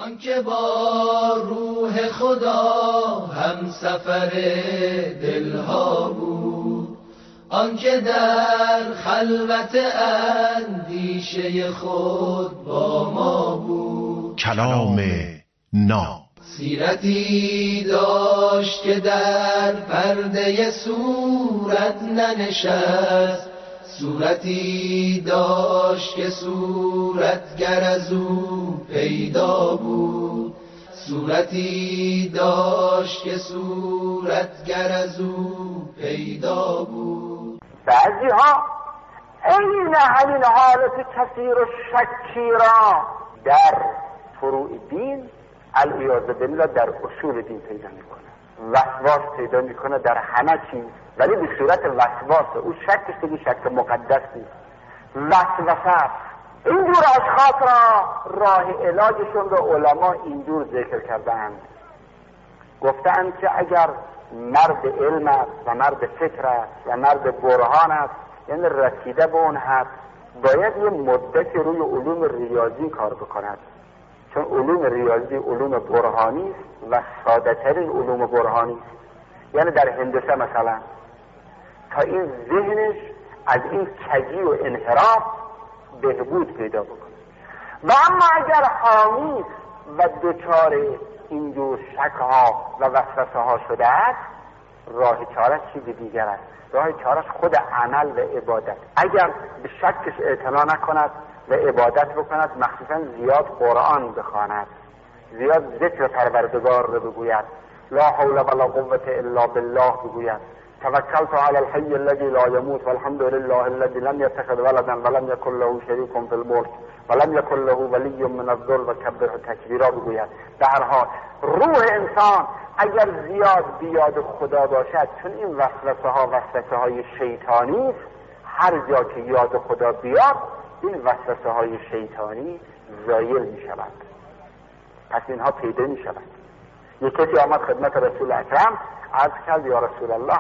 آنکه با روح خدا هم سفر دلها بود، آنکه در خلوت اندیشه خود با ما بود. کلام ناب سیرتی داشت که در پرده صورت ننشست، صورتی داشت که صورتگر از او پیدا بود، صورتی داشت که صورتگر از او پیدا بود. بعضی ها این همین حالت کثیر و شکی را در فروع دین علیاذ بالله در اصول دین پیدا میکنه، وسواس پیدا میکنه در همه چیز، ولی به صورت وسواس. او شکش دیگه شک مقدس نیست، وسوسه. این جور اشخاص را راه علاجشون رو علما اینجور ذکر کردند، گفتند که اگر مرد علم است و مرد فکر است و مرد برهان است، یعنی رسیده به اون حد، باید یه مدتی روی علوم ریاضی کار بکند، چون علوم ریاضی علوم برهانی است و ساده ترین علوم برهانی است. یعنی در هندسه مثلا تا این ذهنش از این کجی و انحراف بهبود پیدا بکنه. و اما اگر حامی و دچار اینجور شکها و وسوسه ها شده است، راه چارش چیز دیگر است. راه چارش خود عمل و عبادت. اگر به شکش اعتنا نکند و عبادت بکند، مخصوصا زیاد قرآن بخواند، زیاد ذکر پروردگار رو بگوید، لا حول ولا قوة الا بالله بگوید، توکلت علی الحی الذی لا یموت والحمد لله الذی لم یتخذ ولدا ولم یکن له شریک فی الملک ولم یکن له ولی من الذل وکبره تکبیرا بگوید. به هر حال روح انسان اگر زیاد بیاد خدا باشد، چون این وسوسه های شیطانی است، هر جا که یاد خدا بیاد این وسوسه های شیطانی زایل می شود، پس اینها پیدا می شود. یک کسی آمد خدمت رسول اکرم، عرض کرد یا رسول الله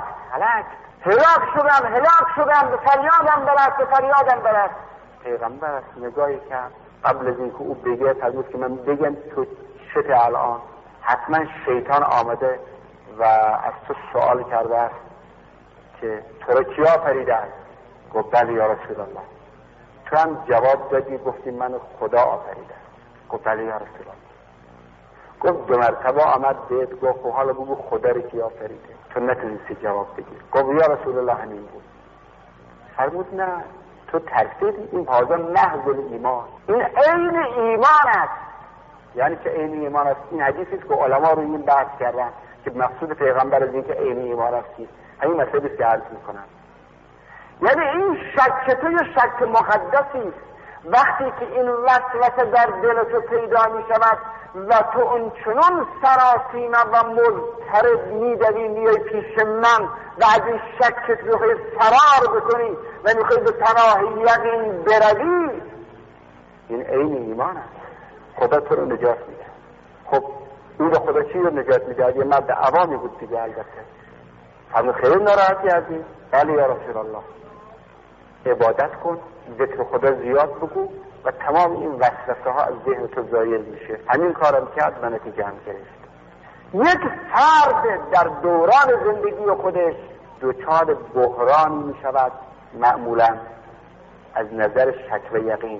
هلاک شدم، به فریادم برس. پیغمبر نگاهی کرد، قبل از اینکه او بگه فرمود که من بگم تو چته الان، حتما شیطان آمده و از تو سوال کرده است که تو را کی آفریده است؟ گفت بله یا رسول الله. تو هم جواب دادی گفتی من خدا آفریده است. گفت بله یا رسول الله. گفت دو مرتبه آمد بهت گفت حالا بگو خدا رو کی آفریده؟ تو نتونستی جواب بگیر. گفت یا رسول الله همین بود. فرمود نه، تو ترسیدی، این هذا محض ایمان، این عین ایمان است. یعنی که عین ایمان است. این حدیثی است که علما رو این بحث کردن که مقصود پیغمبر از این که عین ایمان است همین مسئله است که عرض میکنن. یعنی این شک تو یه شک مقدسی است. وقتی که این وسوسه در دل تو پیدا می شود و تو اون چنون سراسیمه و مضطرب می‌دوی میای پیش من و از این شکت میخوای فرار بکنی و میخوای به پناه یقین بروی، این عین ایمان است. خدا تو رو نجات میده. خب این رو خدا چی رو نجات میده؟ یه مرد عوامی بود دیگه. البته فرمود خیلی ناراحتی از این؟ بله یا رسول الله. عبادت کن، ذکر خدا زیاد بگو و تمام این وسوسه ها از ذهن تو زایل میشه. همین کارم کرد و نتیجه هم گرفت. یک فرد در دوران زندگی خودش دچار بحرانی میشود، معمولا از نظر شک و یقین.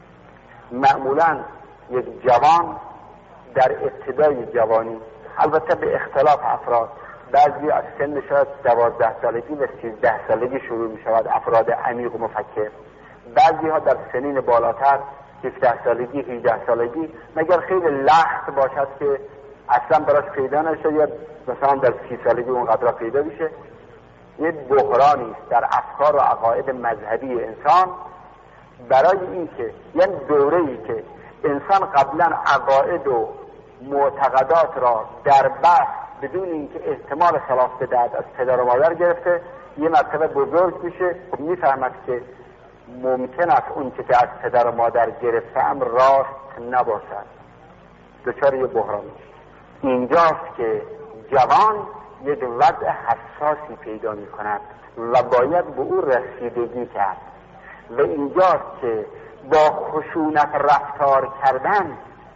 معمولا یک جوان در ابتدای جوانی، البته به اختلاف افراد، بعضی از سن شاید 12 سالگی و 13 سالگی شروع می شود افراد عمیق و مفکر، بعضی ها در سنین بالاتر 17 سالگی 18 سالگی، مگر خیلی لخت باشد که اصلا براش پیدا نشه یا مثلا در 30 سالگی اونقدر پیدا بشه. یه بحرانی است در افکار و عقاید مذهبی انسان، برای این که یعنی دوره‌ای که انسان قبلا عقاید و معتقدات را در بحث بدون اینکه احتمال خلاف بدهد از پدر و مادر گرفته، یه مرتبه بزرگ میشه، خب میفهمد که ممکن است اون که از پدر و مادر گرفته هم راست نباشد، دچار یه بحران میشه. اینجاست که جوان یک وضع حساسی پیدا میکند و باید به او رسیدگی کرد و اینجاست که با خشونت رفتار کردن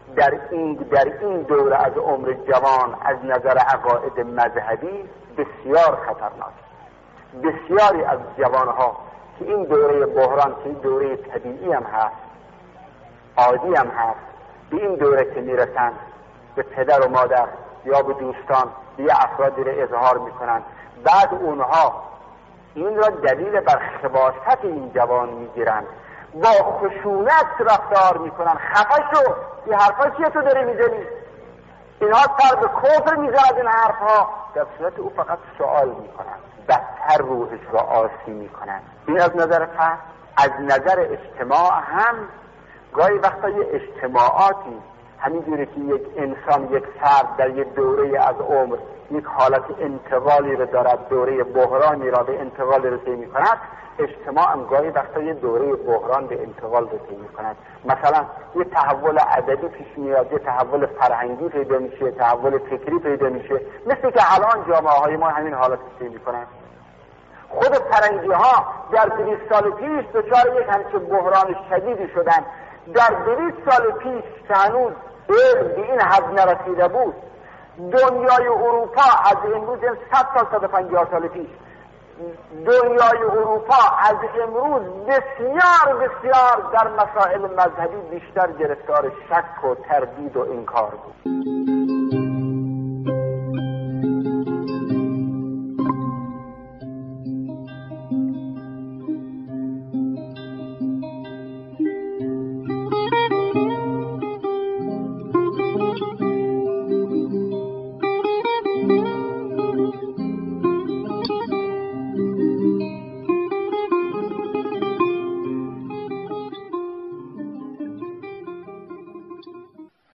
در این دوره از عمر جوان از نظر عقاید مذهبی بسیار خطرناک. بسیاری از جوانها که این دوره بحران که این دوره طبیعی هم هست، عادی هم هست، به این دوره که میرسن به پدر و مادر یا به دوستان به افرادی را اظهار میکنن، بعد اونها این را دلیل بر خباثت این جوان میگیرن، با خشونت رفتار میکنن. خفه شو، این حرفا چیه تو داری میزنی؟ اینها سر به کفر میزند این حرفها، در صورت او فقط سوال میکنن، بدتر روحش را آسی میکنن. این از نظر فرد. از نظر اجتماع هم گاهی وقتا یه اجتماعاتی همینجوری که یک انسان، یک فرد در یک دوره از عمر یک حالت انتقالی رو دارد، دوره بحرانی را به انتقال رسیده می کند، اجتماع هم گاهی وقتا یه دوره بحران به انتقال رسیده می کند. مثلا یه تحول ادبی پیش میاد، یه تحول فرهنگی پیدا میشه، تحول فکری پیدا میشه، مثل که الان جامعه های ما همین حالت پیدا می کنند. خود فرنگی ها در 200 سال پیش دچار یک همچین بحران شدیدی شدن. در 200 سال پیش که هنوز علم به این حد نرسیده بود، دنیای اروپا از امروز 100 سال 150 سال پیش، دنیای اروپا از امروز بسیار در مسائل مذهبی بیشتر گرفتار شک و تردید و انکار بود.